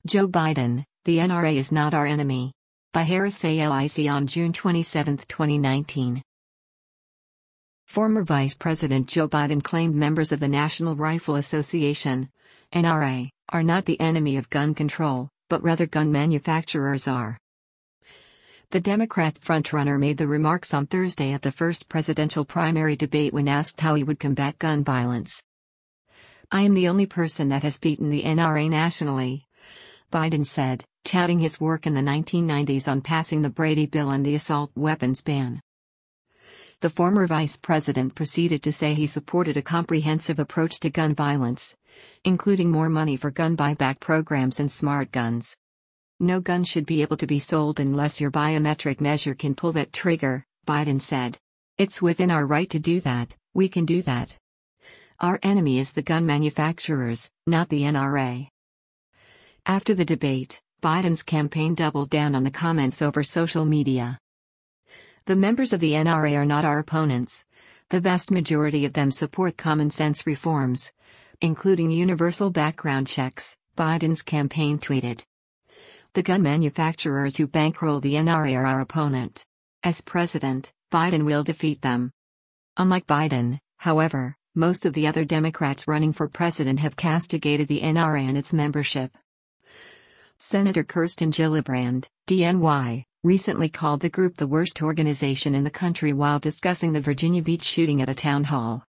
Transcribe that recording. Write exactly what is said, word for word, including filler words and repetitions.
Joe Biden, the N R A is not our enemy. By Harris Salic on June twenty-seventh, twenty nineteen. Former Vice President Joe Biden claimed members of the National Rifle Association, N R A, are not the enemy of gun control, but rather gun manufacturers are. The Democrat frontrunner made the remarks on Thursday at the first presidential primary debate when asked how he would combat gun violence. "I am the only person that has beaten the N R A nationally," Biden said, touting his work in the nineteen nineties on passing the Brady Bill and the assault weapons ban. The former vice president proceeded to say he supported a comprehensive approach to gun violence, including more money for gun buyback programs and smart guns. "No gun should be able to be sold unless your biometric measure can pull that trigger," Biden said. "It's within our right to do that, we can do that. Our enemy is the gun manufacturers, not the N R A." After the debate, Biden's campaign doubled down on the comments over social media. "The members of the N R A are not our opponents. The vast majority of them support common sense reforms, including universal background checks," Biden's campaign tweeted. "The gun manufacturers who bankroll the N R A are our opponent. As president, Biden will defeat them." Unlike Biden, however, most of the other Democrats running for president have castigated the N R A and its membership. Senator Kirsten Gillibrand, D N Y, recently called the group the worst organization in the country while discussing the Virginia Beach shooting at a town hall.